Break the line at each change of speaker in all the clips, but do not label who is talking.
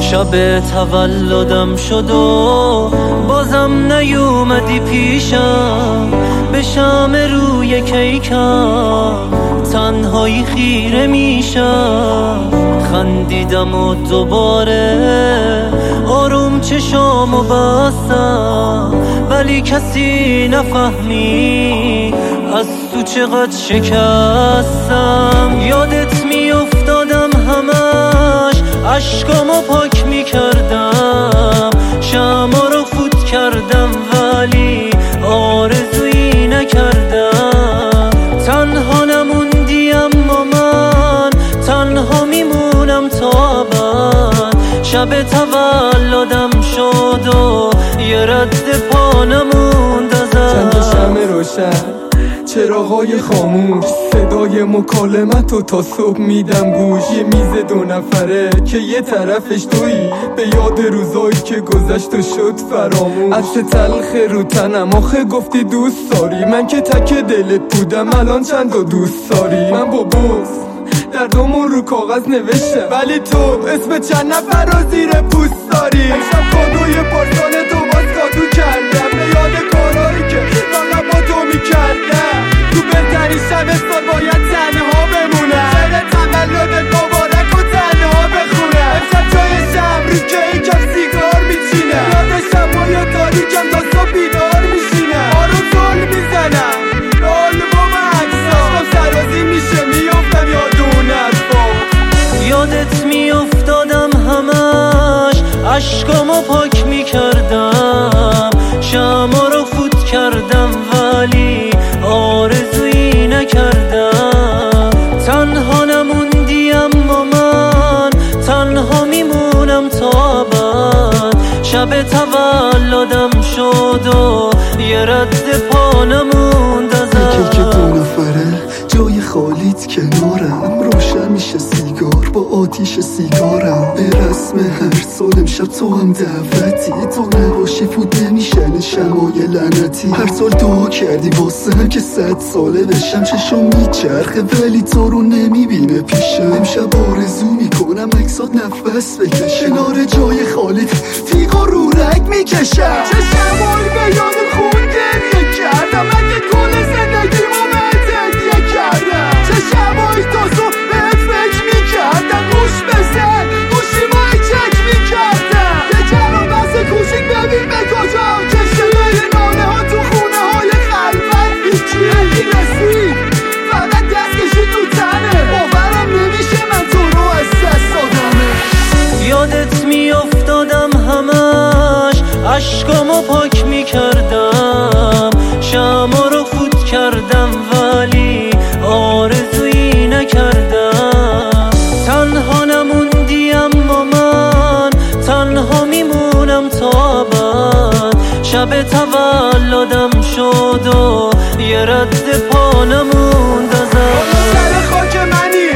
شب تولدم شد و بازم نیومدی پیشم، به شم روی کیکم تنهایی خیره میشم. خندیدم و دوباره آروم چشامو بستم، ولی کسی نفهمی از تو چقدر شکستم. یادت میافتادم همش، عشقامو پاک میکردم، شمع رو فوت کردم ولی آرزویی نکردم. تنها نموندی اما من تنها میمونم تا ابد. شب تولدم شد و یه رد پا نموند ازت.
چند تا شمع روشن، چراغای خاموش، صدای مکالمت و تا صبح میدم گوش. یه میز 2 نفره که یه طرفش تویی، به یاد روزایی که گذشت و شد فراموش. عطر تلخ رو تنم آخه گفتی دوست داری، من که تک دلت بودم الان چند تا دوست داری. من با بوس دردمون رو کاغذ نوشته، ولی تو اسم چند نفر رو زیر پوست داری. امشب کادوی پارسال تو باز کادو کردم، به یاد کارهایی که فقط با تو میکردم. تو بهترین شب سال باید تنها بمونم، شب تولدت مبارک و تنها بخونم. امشب جای شب رو کیکم سیگار میچینم، یاد شبای تاریکم تا صبح بیدار میشینم. آروم زل میزنم به آلبوم عکسام، عشقم سرازی میشه میافتم یاد اون حرفا.
یادت میافتادم همش، عشقامو پاک میکردم، شمع رو فوت کردم ولی آرزویی نکردم. تنها نموندی اما من تنها میمونم تا ابد. شب تولدم شد و یه رد پا نموند ازت.
که 2 نفره جای خالیت کنارم، روشن میشه سیگار با آتیش سیگارم. به رسم هر سال امشب تو هم دعوتی، تو نباشی فوت نمیشن شمای لعنتی. هر سال دعا کردی واسم که 100 ساله بشم، چشم میچرخه ولی تو رو نمیبینه پیشم. امشب آرزو میکنم عکسات نفس بکشم، کنار جای خالیت تیغا رو رگ میکشم.
چه شبایی به یاد خون گریه کردم، اگه کل زندگیمو بهت هدیه کردم. چه شبایی تا صبح بهت فکر میکردم، گوش بزن گوشیمو چک میکردم. یه جرام بس کوچیک ببین به کجا کشته بین ناله ها تو خونه های خلوت. هیچی نمیرسی فقط دست کشی تو تنه، باورم نمیشه من تو رو از دست دادمه.
یادت میافتادم همش، عشقامو پاک میکردم، شمع رو فوت کردم ولی آرزویی نکردم. تنها نموندی اما من تنها میمونم تا ابد. شب تولدم شد و یه رد پا نموند ازت.
سر خاک منی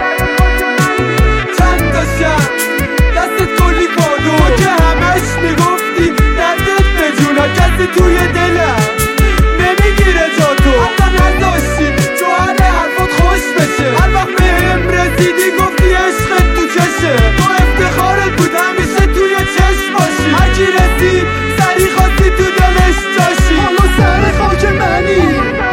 چند تا شب دستت کلی کادو که همش میگفتی دردت به جونا، کسی توی دلم نمیگیره جا تو. حتی نداشتی تو هر حرفات خوش بشه، هر وقت بهم رسیدی گفتی عشقت تو چشه. تو افتخارت بود همیشه توی چشم باشی، هرکی رسید سری خواستی تو دلش جاشی. حالا سر خاک منی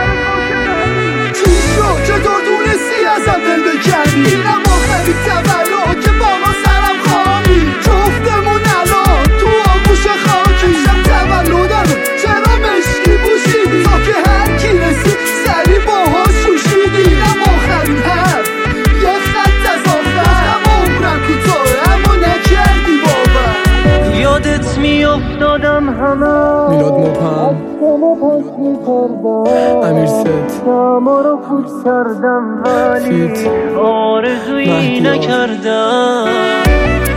چی شد چطور دونستی ازم دل بکنی؟ میرم آخری تولد که با ما سرم خوامی، جفتمون الان تو آغوش خاکی. شب تولدم چرا مشکی پوشیدی، تا که هر کی رسید سری باهاش شوشیدی. میرم آخرین حرف یه خط از آخر، عمرم کوتاه اما نکردی باور.
یادت میافتادم همش،
میلاد مبهم، امیر ست،
شمع رو فوت کردم ولی
فیت،
آرزویی
مهدی
نکردم.